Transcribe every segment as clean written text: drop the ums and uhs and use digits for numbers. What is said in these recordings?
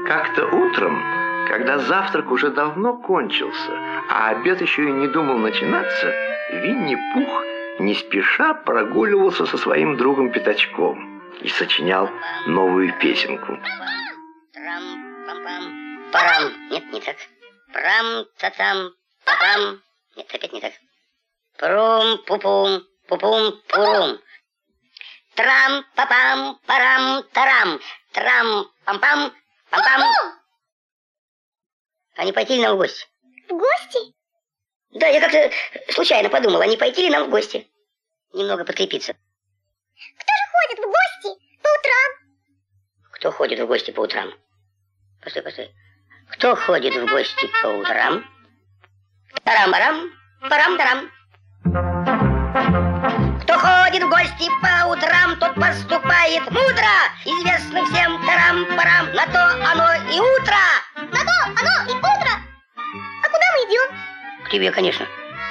Как-то утром, когда завтрак уже давно кончился, а обед еще и не думал начинаться, Винни-Пух не спеша прогуливался со своим другом Пятачком и сочинял новую песенку. Трам-пам-пам-парам. Нет, не так. Прам-та-там-пам. Нет, опять не так. Прум-пу-пум, пу-пум-пурум. Трам-па-пам-парам-тарам. Трам-пам-пам, пам-пам. А не пойти ли нам в гости? В гости? Да, я как-то случайно подумал, а не пойти ли нам в гости? Немного подкрепиться. Кто же ходит в гости по утрам? Кто ходит в гости по утрам? Постой, постой. Кто ходит в гости по утрам? Тарам-барам, парам-тарам. Кто ходит в гости по утрам, тот поступает мудро. Известно всем тарам-парам, на то оно и утро. На то оно и утро. А куда мы идем? К тебе, конечно.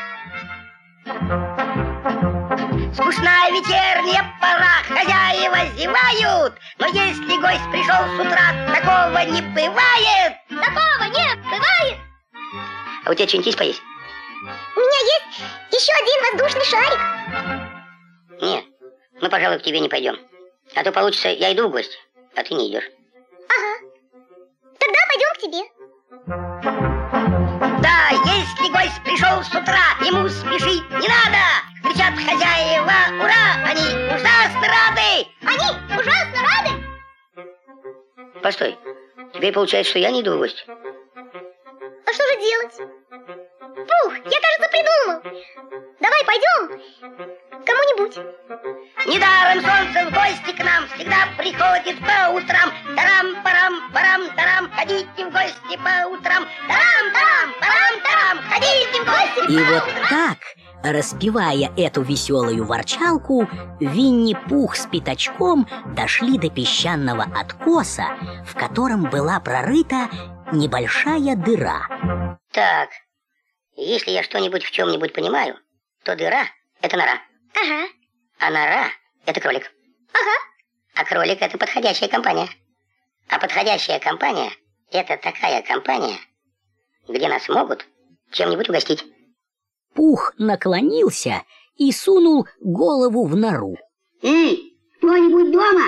Скучная вечерняя пора, хозяева зевают. Но если гость пришел с утра, такого не бывает. Такого не бывает. А у тебя что-нибудь есть поесть? У меня есть еще один воздушный шарик. Нет, мы, пожалуй, к тебе не пойдем. А то получится, я иду в гости, а ты не идешь. Ага. Тогда пойдем к тебе. Да, если гость пришел с утра, ему спешить не надо. Кричат хозяева, ура, они ужасно рады. Они ужасно рады. Постой, теперь получается, что я не иду в гости. А что же делать? Пух, я, кажется, придумал. Давай пойдем к кому-нибудь. Недаром солнце в гости к нам всегда приходит по утрам. Тарам-парам-парам-тарам, ходите в гости по утрам. Тарам-тарам-парам-тарам, ходите в гости по И утрам. вот так, распевая эту веселую ворчалку, Винни-Пух с Пятачком дошли до песчаного откоса, в котором была прорыта небольшая дыра. Так, если я что-нибудь в чем-нибудь понимаю, то дыра — это нора. Ага. А нора — это кролик. Ага. А кролик — это подходящая компания. А подходящая компания — это такая компания, где нас могут чем-нибудь угостить. Пух наклонился и сунул голову в нору. Эй, кто-нибудь дома?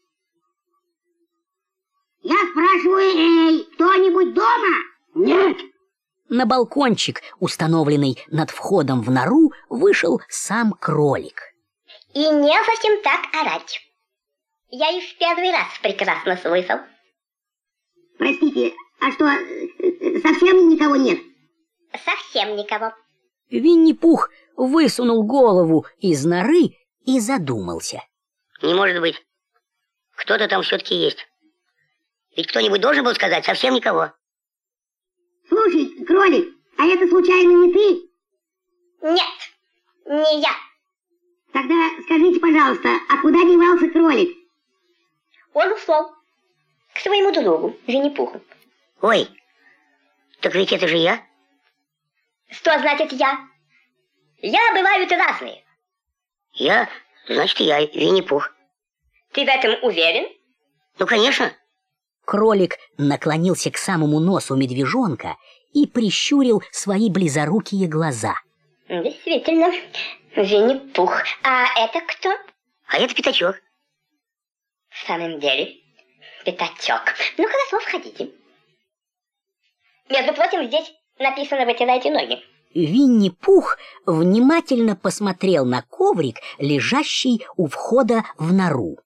Я спрашиваю, эй, кто-нибудь дома? Нет. На балкончик, установленный над входом в нору, вышел сам кролик. И не совсем так орать. Я и в первый раз прекрасно слышал. Простите, а что, совсем никого нет? Совсем никого. Винни-Пух высунул голову из норы и задумался. Не может быть. Кто-то там все-таки есть. Ведь кто-нибудь должен был сказать совсем никого. Слушай, кролик, а это случайно не ты? Нет, не я. Тогда скажите, пожалуйста, а куда девался кролик? Он ушел к своему другу, Винни-Пуху. Ой, так ведь это же я. Что значит я? Я бывают разные. Я, значит, я, Винни-Пух. Ты в этом уверен? Ну, конечно. Кролик наклонился к самому носу медвежонка и прищурил свои близорукие глаза. Действительно, Винни-Пух. А это кто? А это Пятачок. В самом деле, Пятачок. Ну хорошо, входите. Между прочим, здесь написано «вытирайте ноги». Винни-Пух внимательно посмотрел на коврик, лежащий у входа в нору.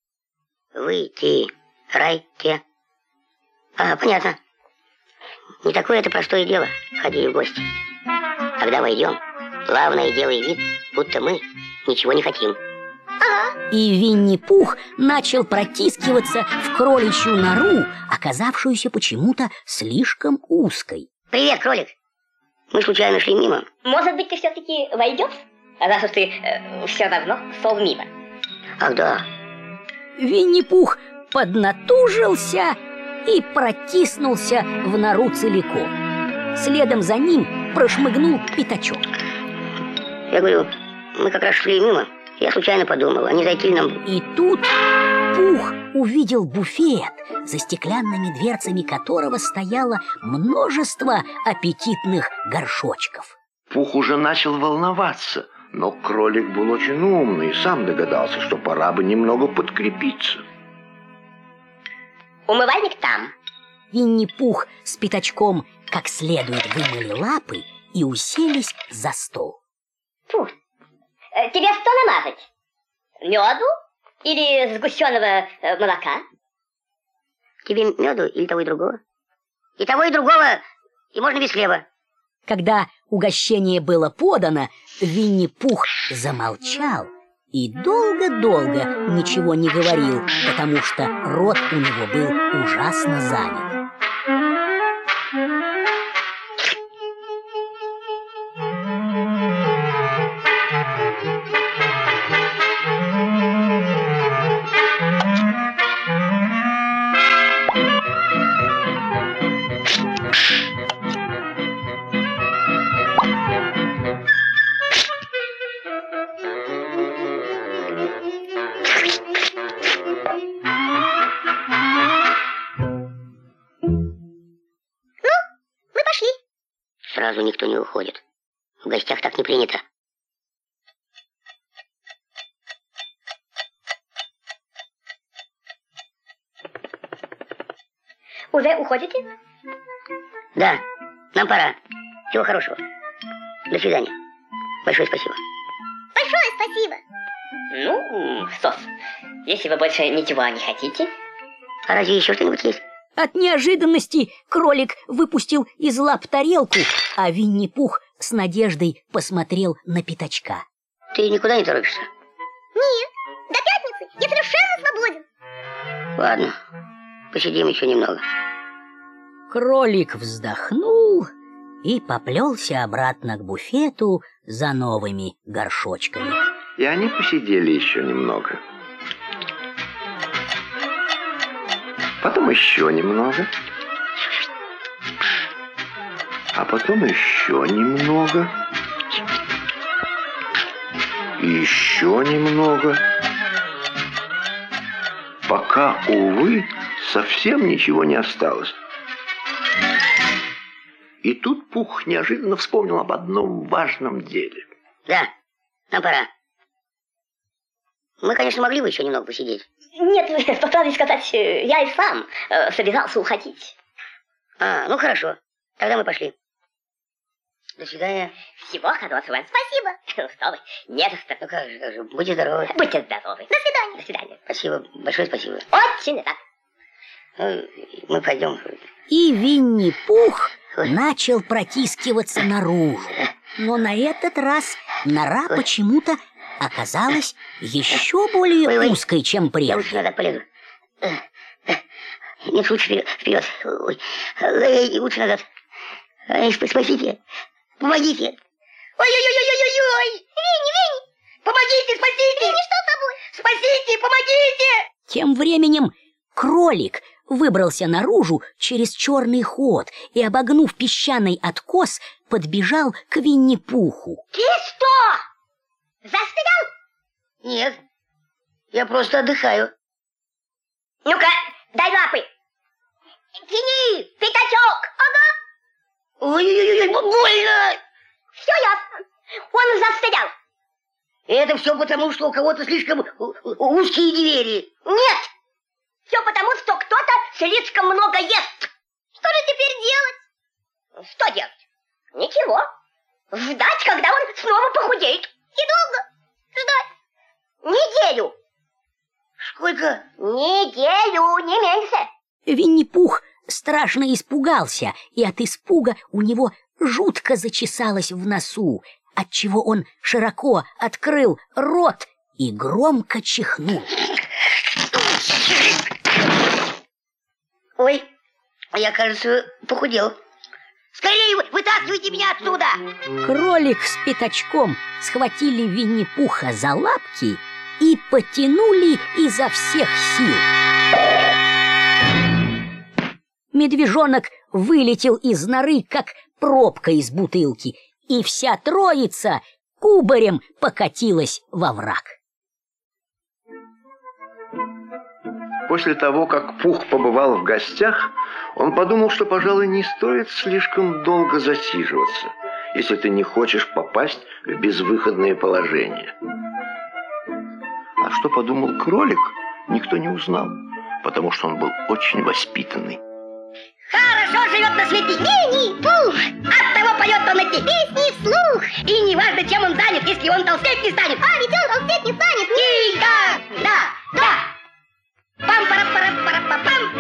Вытирайте. А, понятно. Не такое это простое дело ходить в гости. Когда войдем, главное делай вид, будто мы ничего не хотим. Ага. И Винни-Пух начал протискиваться в кроличью нору, оказавшуюся почему-то слишком узкой. Привет, кролик. Мы случайно шли мимо. Может быть, ты все-таки войдешь? Раз уж ты все равно шел мимо. Ах, да. Винни-Пух поднатужился и протиснулся в нору целиком. Следом за ним прошмыгнул Пятачок. Я говорю, мы как раз шли мимо. Я случайно подумал, а не зайти ли нам... И тут Винни-Пух увидел буфет, за стеклянными дверцами которого стояло множество аппетитных горшочков. Пух уже начал волноваться, но кролик был очень умный и сам догадался, что пора бы немного подкрепиться. Умывальник там. Винни-Пух с Пятачком как следует вымыли лапы и уселись за стол. Фу. Тебе что намазать? Меду или сгущенного молока? Тебе меду или того и другого? И того, и другого, и можно без хлеба. Когда угощение было подано, Винни-Пух замолчал и долго-долго ничего не говорил, потому что рот у него был ужасно занят. Сразу никто не уходит. В гостях так не принято. Уже уходите? Да, нам пора. Всего хорошего. До свидания. Большое спасибо. Большое спасибо. Ну, что ж, если вы больше ничего не хотите. А разве еще что-нибудь есть? От неожиданности кролик выпустил из лап тарелку, а Винни-Пух с надеждой посмотрел на Пятачка. Ты никуда не торопишься? Нет, до пятницы я совершенно свободен. Ладно, посидим еще немного. Кролик вздохнул и поплелся обратно к буфету за новыми горшочками. И они посидели еще немного. Потом еще немного. А потом еще немного. И еще немного. Пока, увы, совсем ничего не осталось. И тут Пух неожиданно вспомнил об одном важном деле. Да, нам пора. Мы, конечно, могли бы еще немного посидеть. Нет, по правде сказать, я и сам собирался уходить. Ну хорошо, тогда мы пошли. До свидания. Всего хорошего. Спасибо. Что вы, не за что. Ну как же, будьте здоровы. Будьте здоровы. До свидания. До свидания. Спасибо, большое спасибо. Очень рад. Мы пойдем. И Винни-Пух начал протискиваться наружу. Но на этот раз нора почему-то оказалась еще более узкой, чем Я прежде. лучше назад полезу. Нет, лучше вперед. Ой, лучше назад. Спасите. Помогите. Ой-ой-ой-ой-ой-ой. Винни! Помогите, спасите. Винни, что с тобой? Спасите, помогите. Тем временем кролик выбрался наружу через черный ход и, обогнув песчаный откос, подбежал к Винни-Пуху. Ты что? Застрял? Нет, я просто отдыхаю. Ну-ка, дай лапы. Тяни, Пятачок. Ага. Ой-ой-ой, больно. Все ясно. Он застрял. Это все потому, что у кого-то слишком узкие двери. Нет. Все потому, что кто-то слишком много ест. Что же теперь делать? Что делать? Ничего. Ждать, когда он снова похудеет. И долго ждать? Неделю. Сколько? Неделю, не меньше. Винни-Пух страшно испугался, и от испуга у него жутко зачесалось в носу, отчего он широко открыл рот и громко чихнул. Ой, я, кажется, похудел. Скорее вытаскивайте меня отсюда! Кролик с Пятачком схватили Винни-Пуха за лапки и потянули изо всех сил. Медвежонок вылетел из норы, как пробка из бутылки, и вся троица кубарем покатилась во враг. После того, как Пух побывал в гостях, он подумал, что, пожалуй, не стоит слишком долго засиживаться, если ты не хочешь попасть в безвыходное положение. А что подумал кролик, никто не узнал, потому что он был очень воспитанный. Хорошо живет на свете Винни-Пух. Оттого поет он эти песни вслух. И не важно, чем он занят, если он толстеть не станет. А ведь он толстеть не станет. Никогда! Да! Пам-пара-пара-пара-пам!